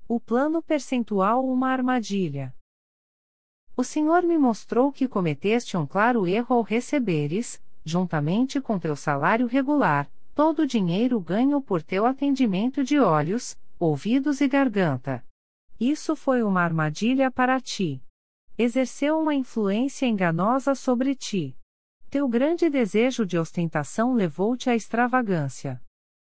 O plano percentual uma armadilha. O Senhor me mostrou que cometeste um claro erro ao receberes, juntamente com teu salário regular, todo o dinheiro ganho por teu atendimento de olhos, ouvidos e garganta. Isso foi uma armadilha para ti. Exerceu uma influência enganosa sobre ti. Teu grande desejo de ostentação levou-te à extravagância.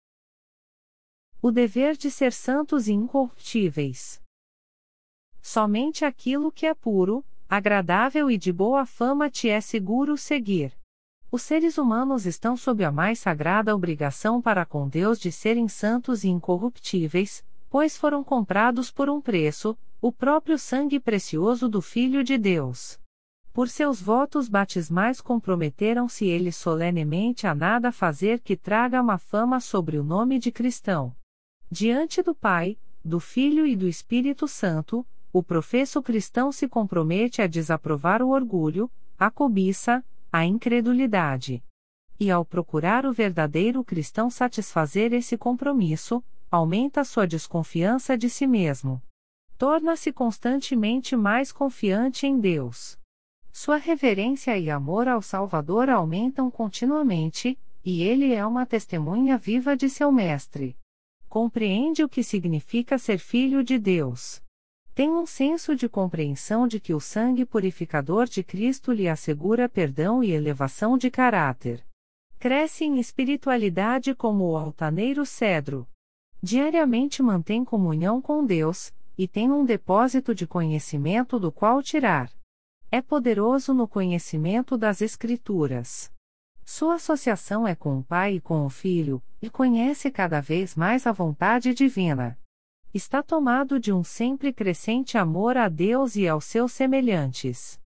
O dever de ser santos e incorruptíveis. Somente aquilo que é puro, agradável e de boa fama te é seguro seguir. Os seres humanos estão sob a mais sagrada obrigação para com Deus de serem santos e incorruptíveis, pois foram comprados por um preço, o próprio sangue precioso do Filho de Deus. Por seus votos batismais comprometeram-se eles solenemente a nada fazer que traga má fama sobre o nome de cristão. Diante do Pai, do Filho e do Espírito Santo, o professo cristão se compromete a desaprovar o orgulho, a cobiça, a incredulidade. E ao procurar o verdadeiro cristão satisfazer esse compromisso, aumenta sua desconfiança de si mesmo. Torna-se constantemente mais confiante em Deus. Sua reverência e amor ao Salvador aumentam continuamente, e ele é uma testemunha viva de seu Mestre. Compreende o que significa ser filho de Deus. Tem um senso de compreensão de que o sangue purificador de Cristo lhe assegura perdão e elevação de caráter. Cresce em espiritualidade como o altaneiro cedro. Diariamente mantém comunhão com Deus, e tem um depósito de conhecimento do qual tirar. É poderoso no conhecimento das Escrituras. Sua associação é com o Pai e com o Filho, e conhece cada vez mais a vontade divina. Está tomado de um sempre crescente amor a Deus e aos seus semelhantes.